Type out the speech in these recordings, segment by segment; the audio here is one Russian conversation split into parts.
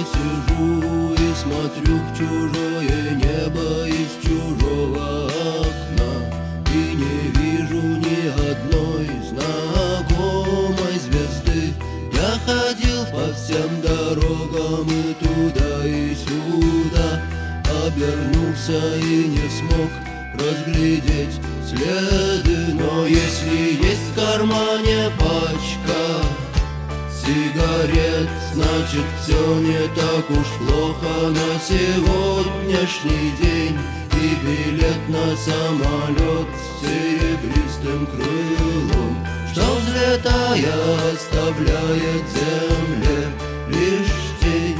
сижу и смотрю в чужое небо из чужого окна, и не вижу ни одной знакомой звезды. Я ходил по всем дорогам и туда, и сюда, обернулся и не смог разглядеть следы. Но если есть в кармане пачка сигарет, значит все не так уж плохо на сегодняшний день. И билет на самолет с серебристым крылом, что, взлетая, оставляет земле лишь тень.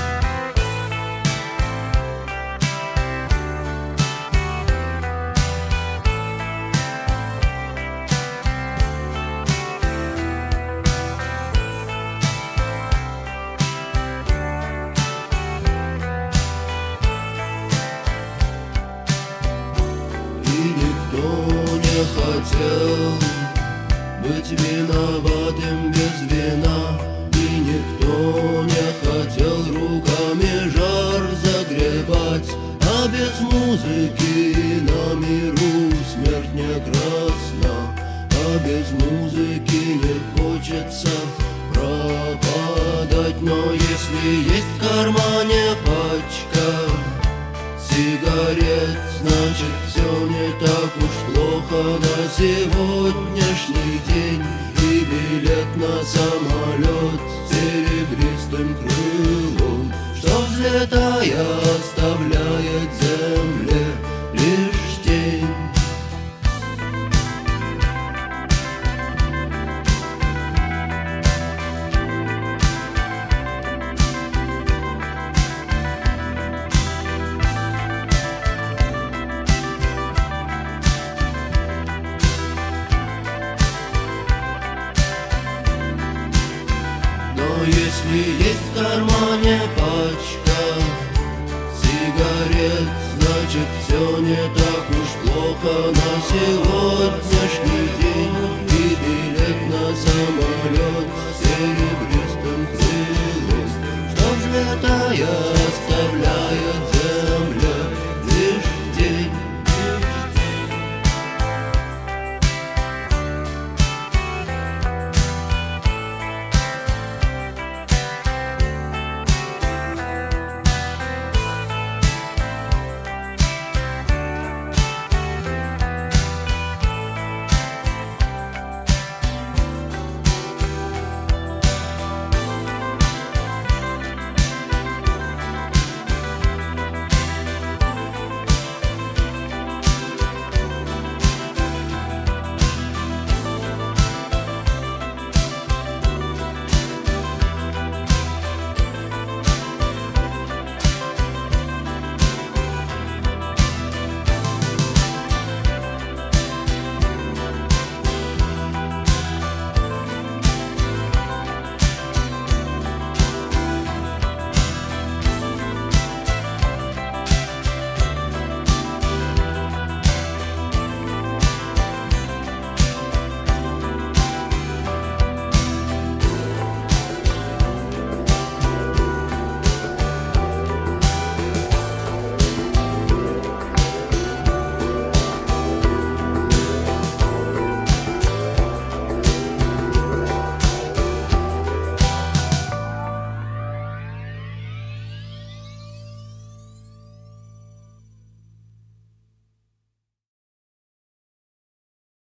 Никто не хотел быть виноватым без вина, и никто не хотел руками жар загребать. А без музыки на миру смерть не красна, а без музыки не хочется пропадать. Но если есть в кармане пачка сигарет, значит все не так уж плохо на сегодняшний день. И билет на самолет с серебристым крылом, что, взлетая, оставляет земле лишь тень. Но если есть в кармане пачка сигарет, значит все не так уж плохо на сегодняшний день.